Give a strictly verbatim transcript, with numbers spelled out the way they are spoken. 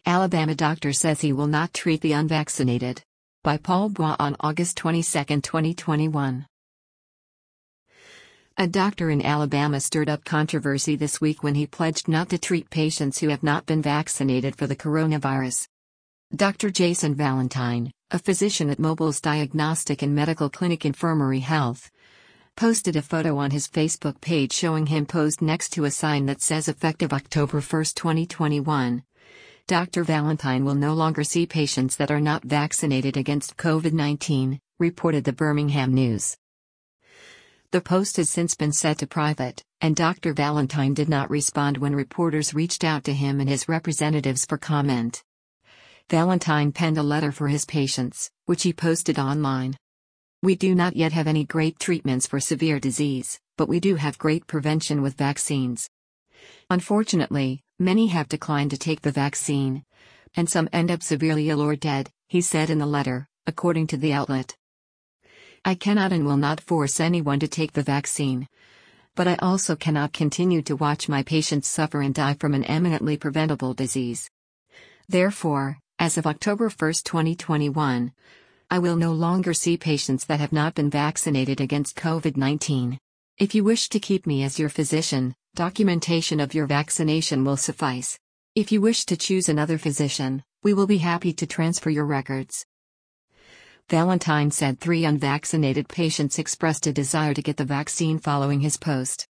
Alabama doctor says he will not treat the unvaccinated. By Paul Bois on August twenty-second, twenty twenty-one. A doctor in Alabama stirred up controversy this week when he pledged not to treat patients who have not been vaccinated for the coronavirus. Doctor Jason Valentine, a physician at Mobile's Diagnostic and Medical Clinic Infirmary Health, posted a photo on his Facebook page showing him posed next to a sign that says effective October first, twenty twenty-one. Doctor Valentine will no longer see patients that are not vaccinated against COVID nineteen, reported the Birmingham News. The post has since been set to private, and Doctor Valentine did not respond when reporters reached out to him and his representatives for comment. Valentine penned a letter for his patients, which he posted online. "We do not yet have any great treatments for severe disease, but we do have great prevention with vaccines. Unfortunately, many have declined to take the vaccine, and some end up severely ill or dead," he said in the letter, according to the outlet. "I cannot and will not force anyone to take the vaccine. But I also cannot continue to watch my patients suffer and die from an eminently preventable disease. Therefore, as of October first, twenty twenty-one, I will no longer see patients that have not been vaccinated against COVID nineteen. If you wish to keep me as your physician, documentation of your vaccination will suffice. If you wish to choose another physician, we will be happy to transfer your records." Valentine said three unvaccinated patients expressed a desire to get the vaccine following his post.